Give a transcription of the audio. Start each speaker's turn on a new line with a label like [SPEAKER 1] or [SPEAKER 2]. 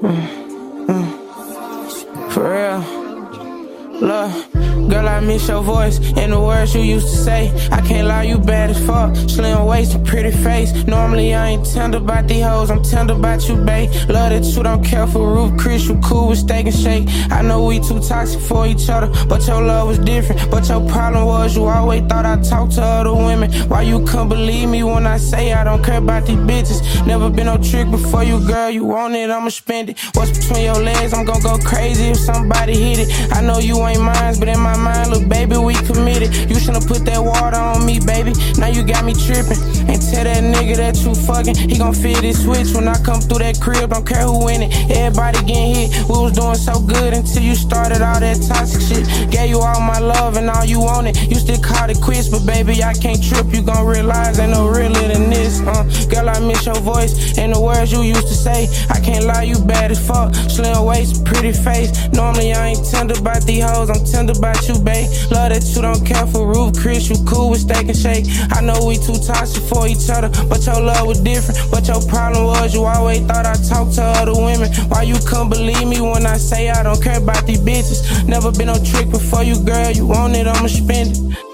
[SPEAKER 1] For real. Look, girl, I miss your voice and the words you used to say. I can't lie, you bad as fuck. Slim waist and pretty face. Normally I ain't tender about these hoes, I'm tender about you, babe. Love that you don't care for Ruth Chris, you cool with steak and shake. I know we too toxic for each other, but your love was different. But your problem was you always thought I talked to other women. Why you couldn't believe me when I say I don't care about these bitches? Never been no trick before you, girl, you want it, I'ma spend it. What's between your legs, I'm gon' go crazy if somebody hit it. I know you ain't mine, but in my mind, look, baby, we committed. You shouldn't put that water on me, baby. Now you got me tripping. And tell that nigga that you fucking, he gon' feel this switch when I come through that crib. Don't care who in it, everybody getting hit. We was doing so good until you started all that toxic shit. Gave you all my love and all you wanted. You still called it quits, but baby, I can't trip. You gon' realize ain't no realer than this. Girl, I miss your voice and the words you used to say. I can't lie, you bad as fuck. Slim waist, pretty face. Normally I ain't tender about these hoes, I'm tender about you, babe. Love that you don't care for Ruth Chris, you cool with steak and shake. I know we too toxic for each other, but your love was different. But your problem was you always thought I talked to other women. Why you couldn't believe me when I say I don't care about these bitches? Never been no trick before you, girl, you want it, I'ma spend it.